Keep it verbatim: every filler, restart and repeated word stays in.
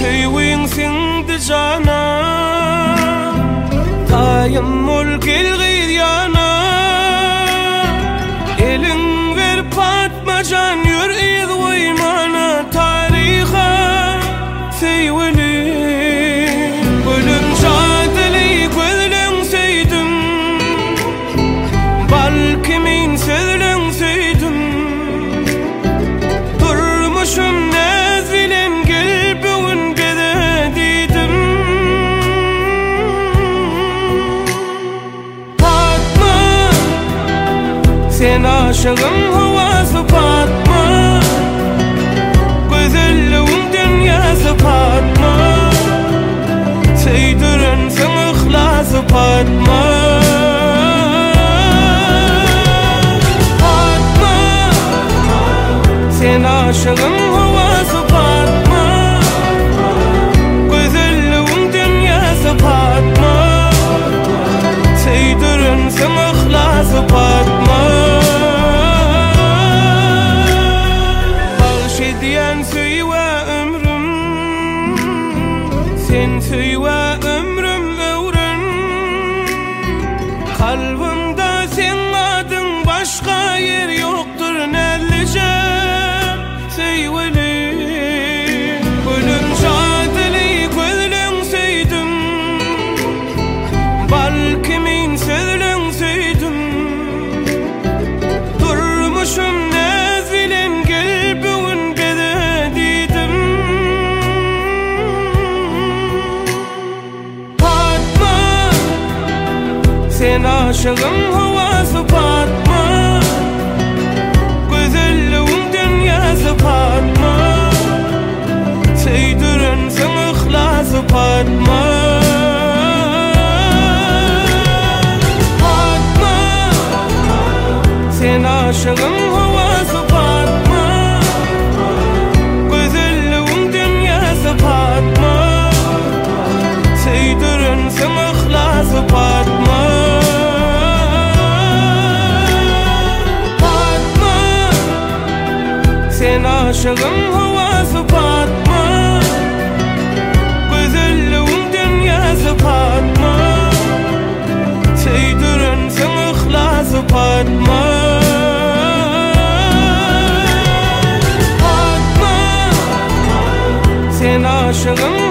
Söyleyin sindi cana Tayammul gel yana Elin ver patma can yür iz uymana Tariha seyweli Gülüm şadili gözlün seydüm Balki min sözlün seydüm Durmuşum nezvilen gelbün gede dedim Fatma sen aşığım havası Fatma Güzelliğin dünyası Fatma Seydirin sen ihlası Fatma Fatma sen aşığım havası Fatma Güzelliğin dünyası Fatma Seydirin sen ihlası Fatma Bağışediyen söyve ömrüm Sen söyve ömrüm öğren Kalbimde sen adın başka yer yoktur nellice Seyweli Gülüm şadili gözlün seydüm Balki min sözlün seydüm Durmuşum nezvilen gelbün gede dedim Fatma sen aşığım havası Fatma Güzelliğin dünyası Fatma Seydirin sen ihlası Fatma Fatma sen aşığım havası Fatma Güzelliğin dünyası Fatma Seydirin sen ihlası Fatma Fatma sen aşığım havası Fatma Güzelliğin dünyası Fatma Seydirin sen ihlası Fatma Fatma sen aşığım